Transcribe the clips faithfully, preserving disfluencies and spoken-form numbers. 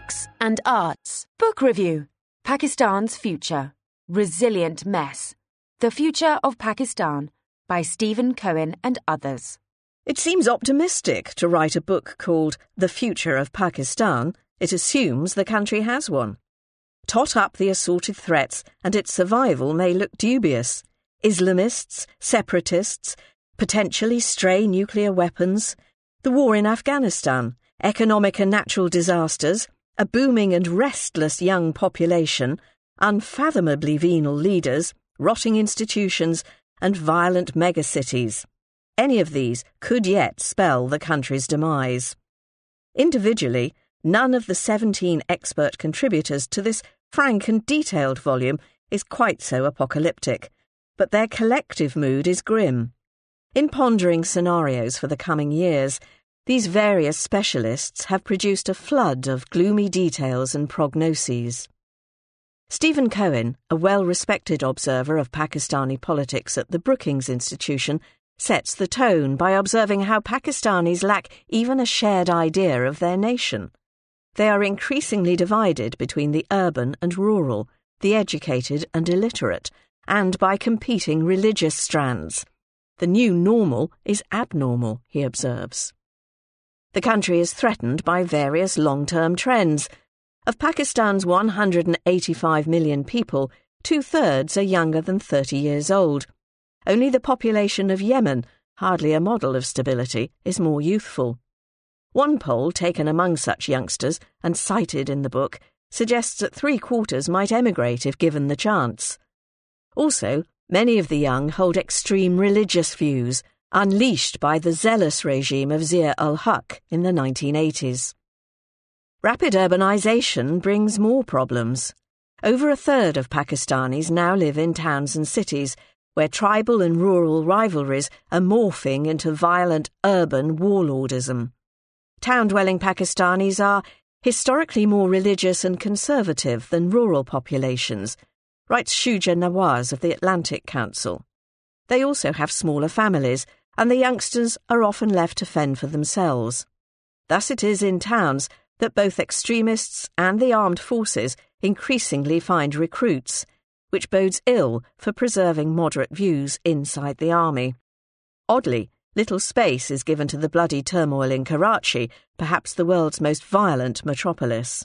Books and Arts. Book Review. Pakistan's Future. Resilient Mess. The Future of Pakistan by Stephen Cohen and others. It seems optimistic to write a book called The Future of Pakistan. It assumes the country has one. Tot up the assorted threats and its survival may look dubious. Islamists, separatists, potentially stray nuclear weapons, the war in Afghanistan, economic and natural disasters, a booming and restless young population, unfathomably venal leaders, rotting institutions, and violent megacities. Any of these could yet spell the country's demise. Individually, none of the seventeen expert contributors to this frank and detailed volume is quite so apocalyptic, but their collective mood is grim. In pondering scenarios for the coming years, these various specialists have produced a flood of gloomy details and prognoses. Stephen Cohen, a well-respected observer of Pakistani politics at the Brookings Institution, sets the tone by observing how Pakistanis lack even a shared idea of their nation. They are increasingly divided between the urban and rural, the educated and illiterate, and by competing religious strands. The new normal is abnormal, he observes. The country is threatened by various long-term trends. Of Pakistan's one hundred eighty-five million people, two-thirds are younger than thirty years old. Only the population of Yemen, hardly a model of stability, is more youthful. One poll taken among such youngsters, and cited in the book, suggests that three-quarters might emigrate if given the chance. Also, many of the young hold extreme religious views, unleashed by the zealous regime of Zia-ul-Haq in the nineteen eighties. Rapid urbanisation brings more problems. Over a third of Pakistanis now live in towns and cities, where tribal and rural rivalries are morphing into violent urban warlordism. Town-dwelling Pakistanis are historically more religious and conservative than rural populations, writes Shuja Nawaz of the Atlantic Council. They also have smaller families, and the youngsters are often left to fend for themselves. Thus it is in towns that both extremists and the armed forces increasingly find recruits, which bodes ill for preserving moderate views inside the army. Oddly, little space is given to the bloody turmoil in Karachi, perhaps the world's most violent metropolis.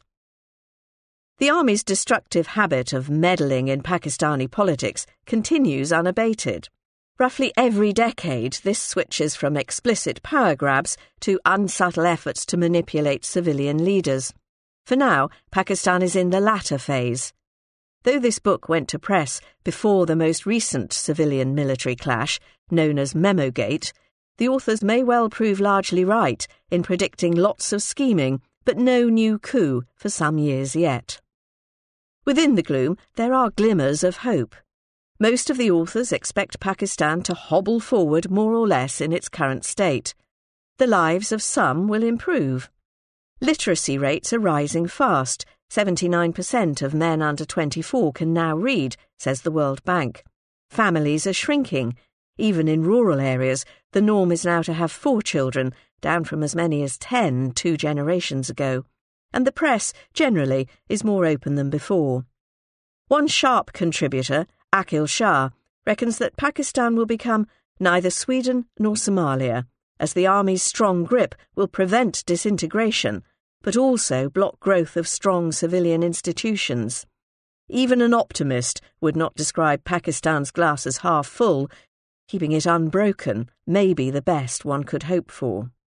The army's destructive habit of meddling in Pakistani politics continues unabated. Roughly every decade, this switches from explicit power grabs to unsubtle efforts to manipulate civilian leaders. For now, Pakistan is in the latter phase. Though this book went to press before the most recent civilian-military clash, known as Memogate, the authors may well prove largely right in predicting lots of scheming, but no new coup for some years yet. Within the gloom, there are glimmers of hope. Most of the authors expect Pakistan to hobble forward more or less in its current state. The lives of some will improve. Literacy rates are rising fast. seventy-nine percent of men under twenty-four can now read, says the World Bank. Families are shrinking. Even in rural areas, the norm is now to have four children, down from as many as ten two generations ago. And the press, generally, is more open than before. One sharp contributor, Akil Shah, reckons that Pakistan will become neither Sweden nor Somalia, as the army's strong grip will prevent disintegration, but also block growth of strong civilian institutions. Even an optimist would not describe Pakistan's glass as half full. Keeping it unbroken may be the best one could hope for.